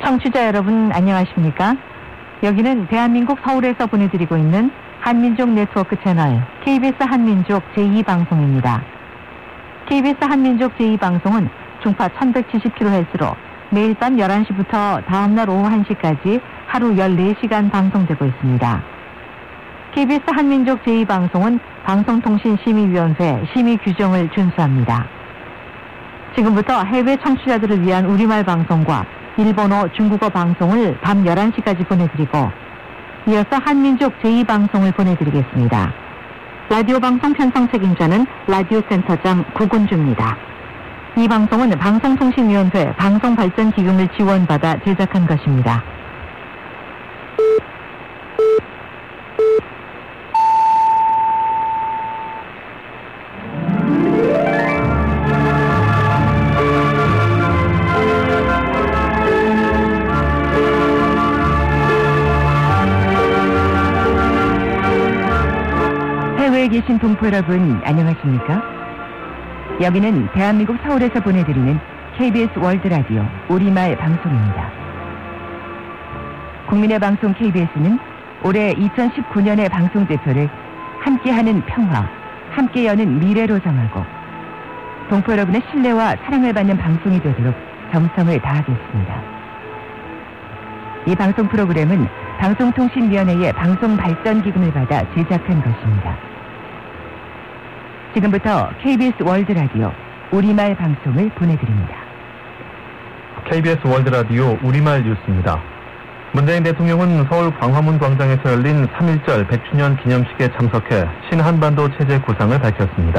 청취자 여러분 안녕하십니까? 여기는 대한민국 서울에서 보내드리고 있는 한민족 네트워크 채널 KBS 한민족 제2방송입니다. KBS 한민족 제2방송은 중파 1170kHz로 매일 밤 11시부터 다음날 오후 1시까지 하루 14시간 방송되고 있습니다. KBS 한민족 제2방송은 방송통신심의위원회 심의 규정을 준수합니다. 지금부터 해외 청취자들을 위한 우리말 방송과 일본어, 중국어 방송을 밤 11시까지 보내드리고 이어서 한민족 제2방송을 보내드리겠습니다. 라디오 방송 편성 책임자는 라디오 센터장 구군주입니다. 이 방송은 방송통신위원회 방송발전기금을 지원받아 제작한 것입니다. 해외에 계신 동포 여러분 안녕하십니까? 여기는 대한민국 서울에서 보내드리는 KBS 월드라디오 우리말 방송입니다. 국민의 방송 KBS는 올해 2019년의 방송제표를 함께하는 평화, 함께 여는 미래로 정하고 동포 여러분의 신뢰와 사랑을 받는 방송이 되도록 정성을 다하겠습니다. 이 방송 프로그램은 방송통신위원회의 방송발전기금을 받아 제작한 것입니다. 지금부터 KBS 월드라디오 우리말 방송을 보내드립니다. KBS 월드라디오 우리말 뉴스입니다. 문재인 대통령은 서울 광화문 광장에서 열린 3.1절 100주년 기념식에 참석해 신한반도 체제 구상을 밝혔습니다.